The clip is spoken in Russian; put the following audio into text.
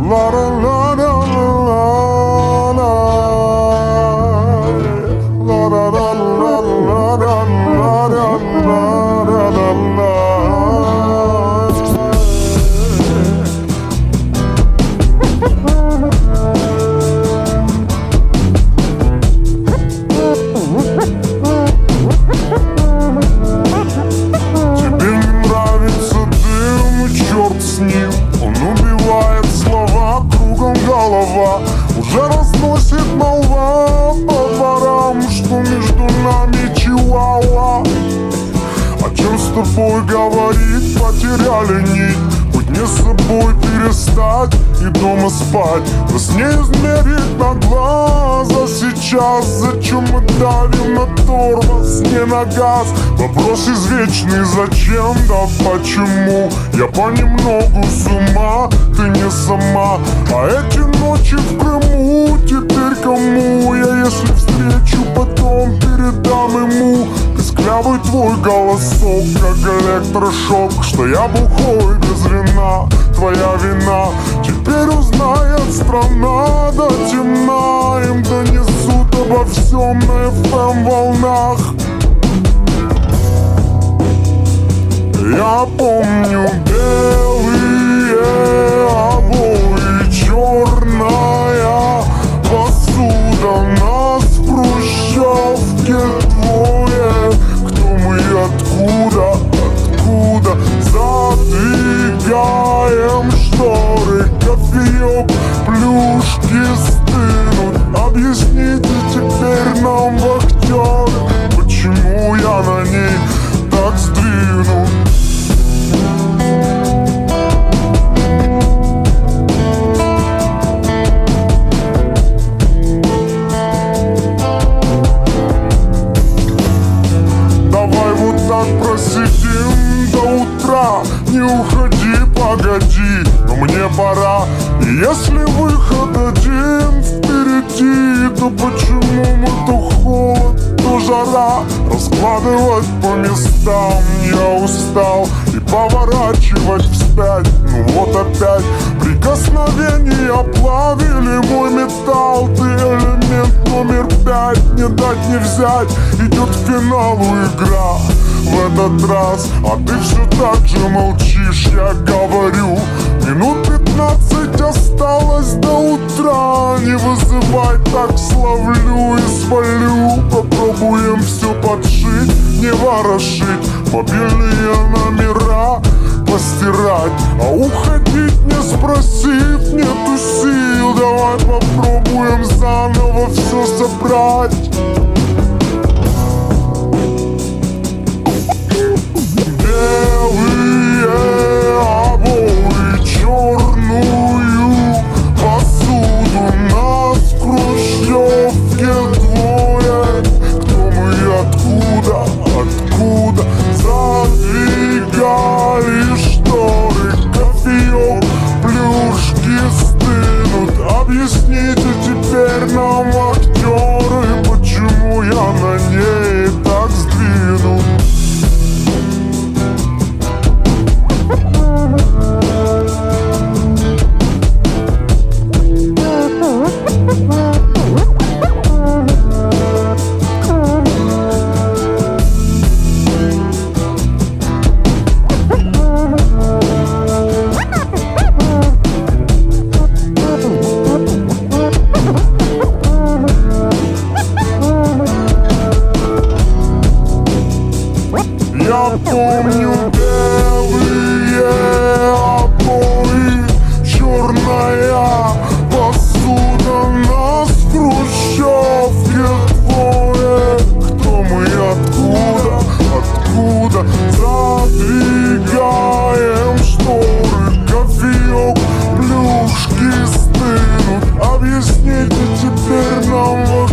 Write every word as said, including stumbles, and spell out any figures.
Уже разносит молва по дворам, что между нами чиуауа. О чем с тобой говорить, потеряли нить. Хоть не с собой перестать и дома спать. Во сне измерить на глаза сейчас. Зачем мы давим на тормоз, не на газ? Вопрос извечный, зачем, да почему? Я понемногу с ума, ты не сама. А эти ночи в Крыму теперь кому? Я если встречу, потом передам ему писклявый твой голосок, как электрошок. Что я бухой без вина, твоя вина. Теперь узнает страна до темна. Им донесут обо всем на эф эм волнах. Я помню белые обои, черная посуда. Нас в хрущевке двое. Кто мы и откуда, откуда? Задвигаем шторы, кофеек, плюшки стынут. Объясните теперь нам, вахтеры, почему я на ней так сдвинут. Давай вот так просидим до утра. Не уходи, погоди, но мне пора. И если выход один впереди, то почему мы то холод, то жара? Раскладывать по местам я устал и поворачивать вспять. Ну вот опять прикосновения оплавили мой металл. Ты элемент номер пять, не дать не взять. Идет к финалу игра в этот раз, а ты все так же молчишь. Я говорю, минут пятнадцать осталось до утра. Не вызывай, так словлю и свалю. Попробуем все подшить, не ворошить, мобильные номера постирать. А уходить не спросив, нету сил. Давай попробуем заново все собрать. Белые обои, черную посуду. Нас в хрущевке двое. Кто мы и откуда, откуда? Задвигали шторы, кофеек, плюшки стынут. Объясните теперь нам, актеры, почему я на ней так сдвинут. Я помню белые обои, черная посуда. Нас в хрущевке двое. Кто мы и откуда, откуда? Задвигаем шторы, кофеек, плюшки стынут. Объясните теперь нам,